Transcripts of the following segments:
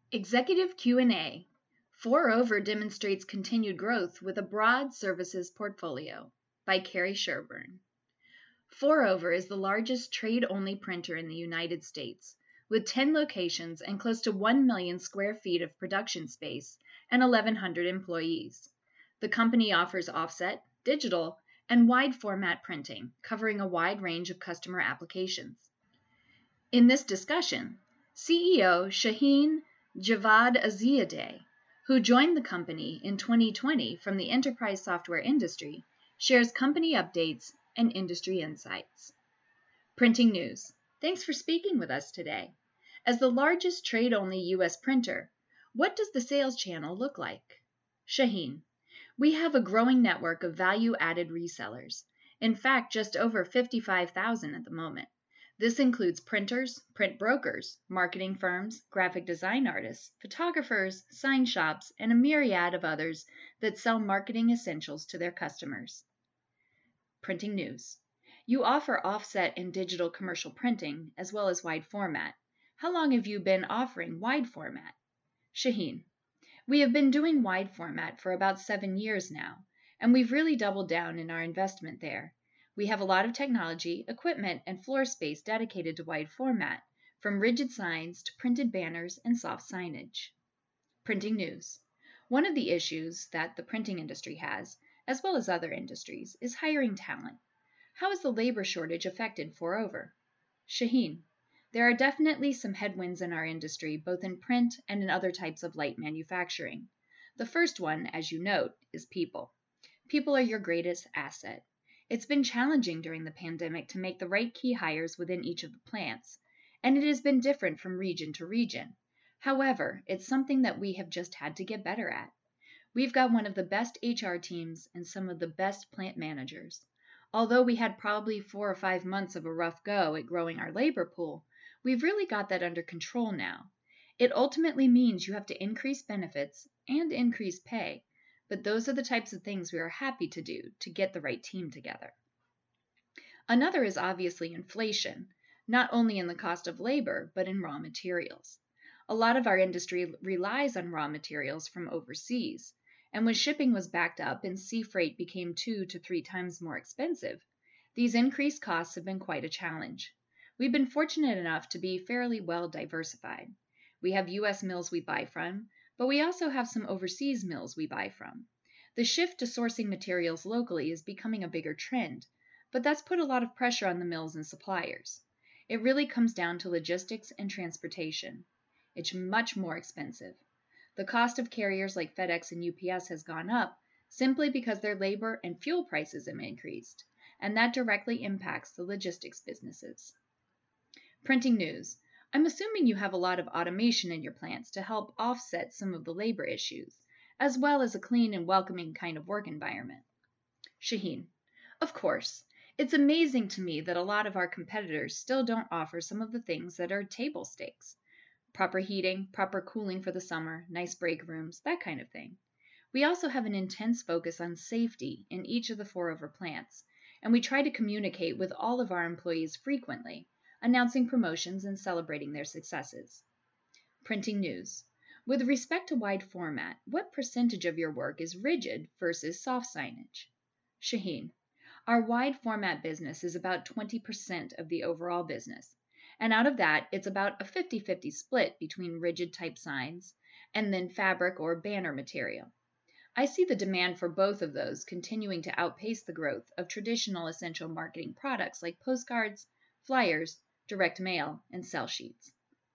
Executive Q&A. 4over demonstrates continued growth with a broad services portfolio by Carrie Sherburne. 4over is the largest trade-only printer in the United States, with 10 locations and close to 1 million square feet of production space and 1,100 employees. The company offers offset, digital, and wide format printing, covering a wide range of customer applications. In this discussion, CEO Shaheen Javad-Azizadeh, who joined the company in 2020 from the enterprise software industry, shares company updates and industry insights. Printing News. Thanks for speaking with us today. As the largest trade-only U.S. printer, what does the sales channel look like? Shaheen. We have a growing network of value-added resellers. In fact, just over 55,000 at the moment. This includes printers, print brokers, marketing firms, graphic design artists, photographers, sign shops, and a myriad of others that sell marketing essentials to their customers. Printing News. You offer offset and digital commercial printing, as well as wide format. How long have you been offering wide format? Shaheen. We have been doing wide format for about 7 years now, and we've really doubled down in our investment there. We have a lot of technology, equipment, and floor space dedicated to wide format, from rigid signs to printed banners and soft signage. Printing News. One of the issues that the printing industry has, as well as other industries, is hiring talent. How has the labor shortage affected 4over? Shaheen. There are definitely some headwinds in our industry, both in print and in other types of light manufacturing. The first one, as you note, is people. People are your greatest asset. It's been challenging during the pandemic to make the right key hires within each of the plants, and it has been different from region to region. However, it's something that we have just had to get better at. We've got one of the best HR teams and some of the best plant managers. Although we had probably 4 or 5 months of a rough go at growing our labor pool, we've really got that under control now. It ultimately means you have to increase benefits and increase pay. But those are the types of things we are happy to do to get the right team together. Another is obviously inflation, not only in the cost of labor, but in raw materials. A lot of our industry relies on raw materials from overseas, and when shipping was backed up and sea freight became 2 to 3 times more expensive, these increased costs have been quite a challenge. We've been fortunate enough to be fairly well diversified. We have U.S. mills we buy from, but we also have some overseas mills we buy from. The shift to sourcing materials locally is becoming a bigger trend, but that's put a lot of pressure on the mills and suppliers. It really comes down to logistics and transportation. It's much more expensive. The cost of carriers like FedEx and UPS has gone up simply because their labor and fuel prices have increased, and that directly impacts the logistics businesses. Printing News. I'm assuming you have a lot of automation in your plants to help offset some of the labor issues, as well as a clean and welcoming kind of work environment. Shaheen. Of course. It's amazing to me that a lot of our competitors still don't offer some of the things that are table stakes. Proper heating, proper cooling for the summer, nice break rooms, that kind of thing. We also have an intense focus on safety in each of the 4over plants, and we try to communicate with all of our employees frequently, announcing promotions and celebrating their successes. Printing News. With respect to wide format, what percentage of your work is rigid versus soft signage? Shaheen. Our wide format business is about 20% of the overall business, and out of that, it's about a 50-50 split between rigid type signs and then fabric or banner material. I see the demand for both of those continuing to outpace the growth of traditional essential marketing products like postcards, flyers, direct mail, and sell sheets.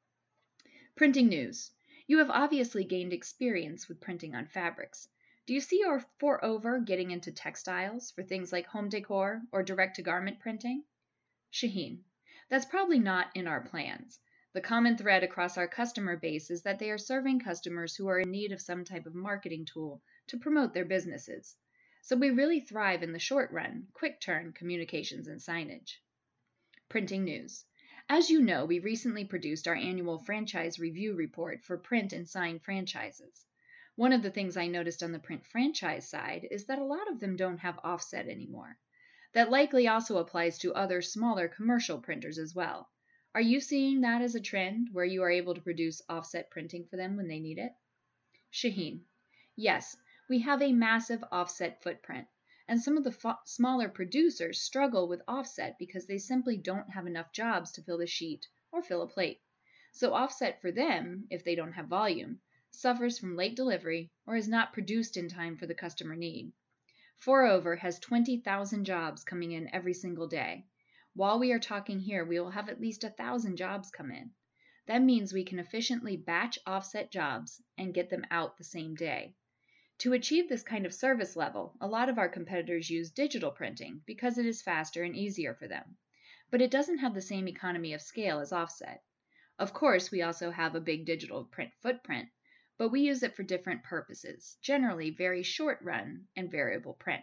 Printing News. You have obviously gained experience with printing on fabrics. Do you see your 4over getting into textiles for things like home decor or direct-to-garment printing? Shaheen. That's probably not in our plans. The common thread across our customer base is that they are serving customers who are in need of some type of marketing tool to promote their businesses. So we really thrive in the short run, quick turn communications and signage. Printing News. As you know, we recently produced our annual franchise review report for print and sign franchises. One of the things I noticed on the print franchise side is that a lot of them don't have offset anymore. That likely also applies to other smaller commercial printers as well. Are you seeing that as a trend where you are able to produce offset printing for them when they need it? Shaheen: Yes, we have a massive offset footprint, and some of the smaller producers struggle with offset because they simply don't have enough jobs to fill the sheet or fill a plate. So offset for them, if they don't have volume, suffers from late delivery or is not produced in time for the customer need. 4over has 20,000 jobs coming in every single day. While we are talking here, we will have at least 1,000 jobs come in. That means we can efficiently batch offset jobs and get them out the same day. To achieve this kind of service level, a lot of our competitors use digital printing because it is faster and easier for them. But it doesn't have the same economy of scale as offset. Of course, we also have a big digital print footprint, but we use it for different purposes, generally very short run and variable print.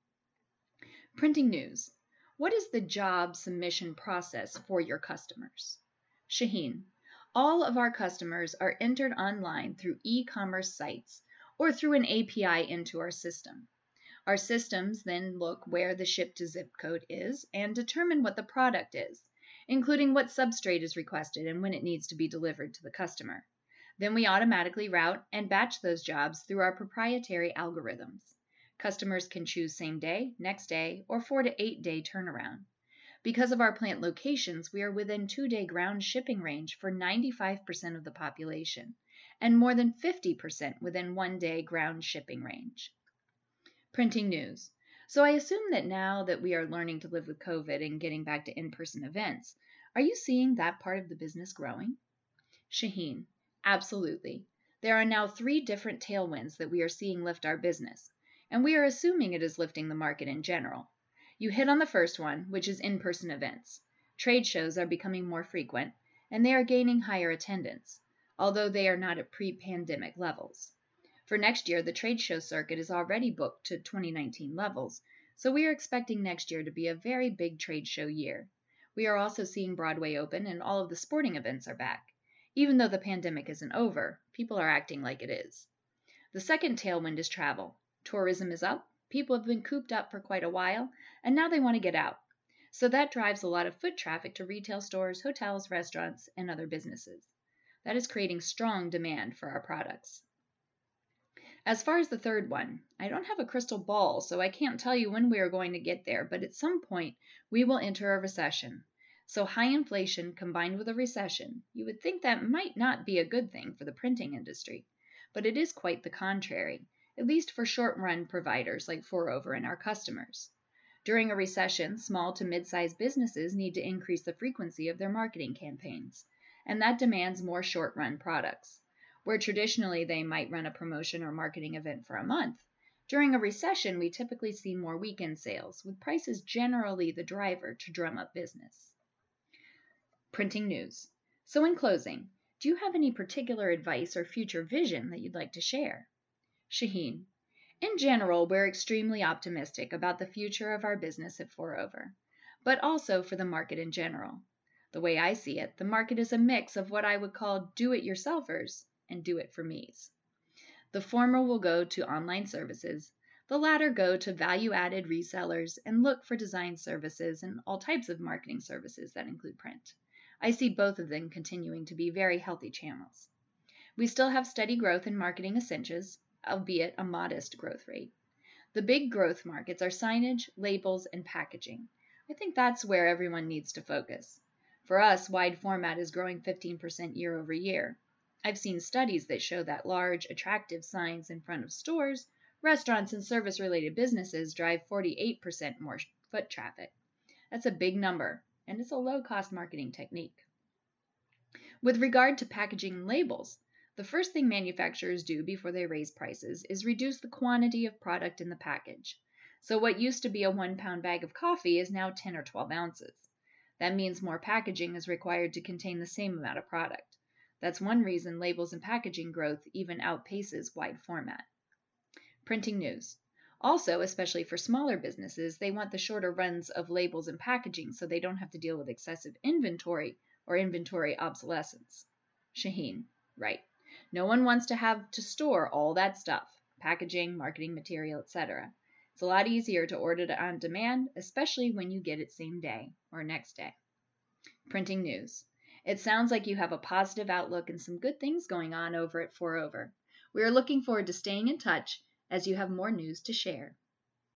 Printing news. What is the job submission process for your customers? Shaheen: All of our customers are entered online through e-commerce sites or through an API into our system. Our systems then look where the ship to zip code is and determine what the product is, including what substrate is requested and when it needs to be delivered to the customer. Then we automatically route and batch those jobs through our proprietary algorithms. Customers can choose same day, next day, or 4 to 8 day turnaround. Because of our plant locations, we are within 2-day ground shipping range for 95% of the population, and more than 50% within 1-day ground shipping range. Printing news. So I assume that now that we are learning to live with COVID and getting back to in-person events, are you seeing that part of the business growing? Shaheen: Absolutely. There are now 3 different tailwinds that we are seeing lift our business, and we are assuming it is lifting the market in general. You hit on the first one, which is in-person events. Trade shows are becoming more frequent, and they are gaining higher attendance, although they are not at pre-pandemic levels. For next year, the trade show circuit is already booked to 2019 levels, so we are expecting next year to be a very big trade show year. We are also seeing Broadway open and all of the sporting events are back. Even though the pandemic isn't over, people are acting like it is. The second tailwind is travel. Tourism is up. People have been cooped up for quite a while, and now they want to get out. So that drives a lot of foot traffic to retail stores, hotels, restaurants, and other businesses. That is creating strong demand for our products. As far as the third one, I don't have a crystal ball, so I can't tell you when we are going to get there, but at some point we will enter a recession. So high inflation combined with a recession, you would think that might not be a good thing for the printing industry, but it is quite the contrary, at least for short-run providers like 4over and our customers. During a recession, small to mid-sized businesses need to increase the frequency of their marketing campaigns, and that demands more short-run products. Where traditionally they might run a promotion or marketing event for a month, during a recession we typically see more weekend sales, with prices generally the driver to drum up business. Printing news. So in closing, do you have any particular advice or future vision that you'd like to share? Shaheen: In general, we're extremely optimistic about the future of our business at 4over, but also for the market in general. The way I see it, the market is a mix of what I would call do-it-yourselfers and do-it-for-me's. The former will go to online services, the latter go to value-added resellers and look for design services and all types of marketing services that include print. I see both of them continuing to be very healthy channels. We still have steady growth in marketing essentials, albeit a modest growth rate. The big growth markets are signage, labels, and packaging. I think that's where everyone needs to focus. For us, wide format is growing 15% year over year. I've seen studies that show that large, attractive signs in front of stores, restaurants, and service-related businesses drive 48% more foot traffic. That's a big number, and it's a low-cost marketing technique. With regard to packaging and labels, the first thing manufacturers do before they raise prices is reduce the quantity of product in the package. So what used to be a 1-pound bag of coffee is now 10 or 12 ounces. That means more packaging is required to contain the same amount of product. That's one reason labels and packaging growth even outpaces wide format. Printing news. Also, especially for smaller businesses, they want the shorter runs of labels and packaging so they don't have to deal with excessive inventory or inventory obsolescence. Shaheen: Right. No one wants to have to store all that stuff, packaging, marketing material, etc. It's a lot easier to order it on demand, especially when you get it same day or next day. Printing news. It sounds like you have a positive outlook and some good things going on over at 4 Over. We are looking forward to staying in touch as you have more news to share.